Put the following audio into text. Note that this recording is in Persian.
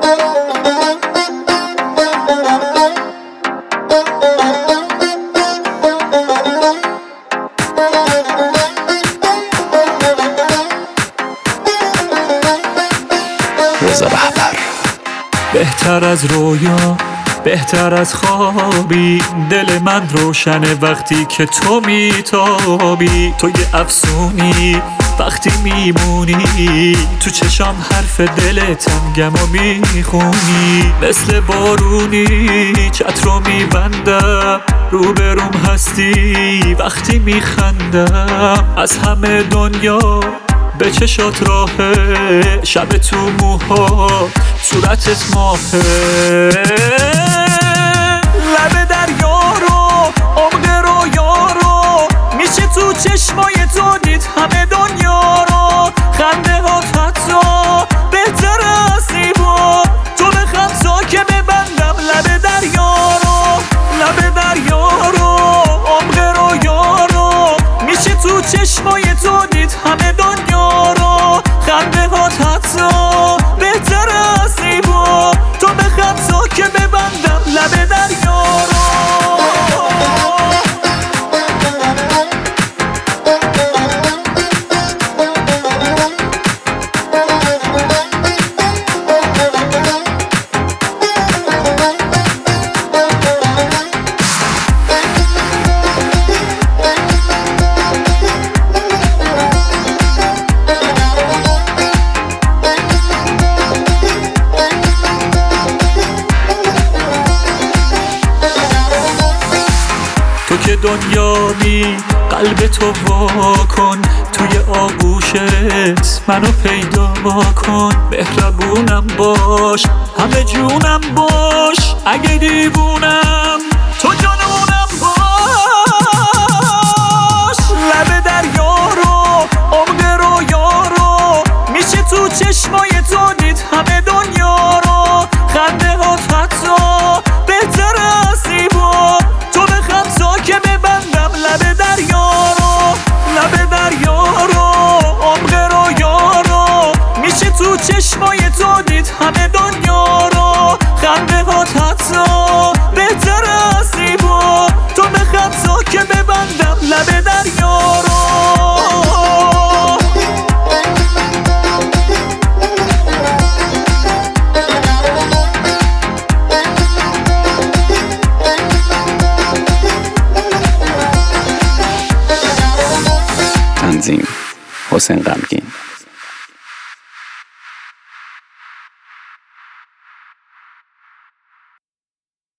رضا رهبر. بهتر از رویا، بهتر از خوابی، دل من روشنه وقتی که تو میتابی. تو یه افسونی وقتی میمونی، تو چشام حرف دلتم گم و میخونی. مثل بارونی چت رو میبندم، روبروم هستی وقتی میخندم. از همه دنیا به چشات راهه، شب تو موها صورتت ماهه. لب دریا رو، عمق رویا رو، میشه تو چشمای تو دید همه دنیا رو. خنده ها حتی بهتر از زیبا، تو بخند تا که ببندم لب دریا رو. لب دریا رو، عمق رویا رو، میشه تو چشمای تو دید همه دنیا رو. خنده ها حتی بهتر از زیبا، تو بخند تا که ببندم لب دریا رو. تو که دنیایی قلب تو وا کن، توی آغوشت منو پیدا کن. مهربونم باش، همه جونم باش، اگه دیوونم تو جنونم باش. لب دریا رو، عمق رویا رو، میشه تو چشمای تو دید همه دنیا رو. خنده ها حتی بهتر از زیبا، تو بخند تا که ببندم لب دریا رو. لب دریا رو، عمق رویا رو، میشه تو چشمای تو دید همه دنیا رو. خنده ها حتی بهتر از زیبا، تو بخند تا که ببندم لب دریا رو. تنظیم حسین غمگین.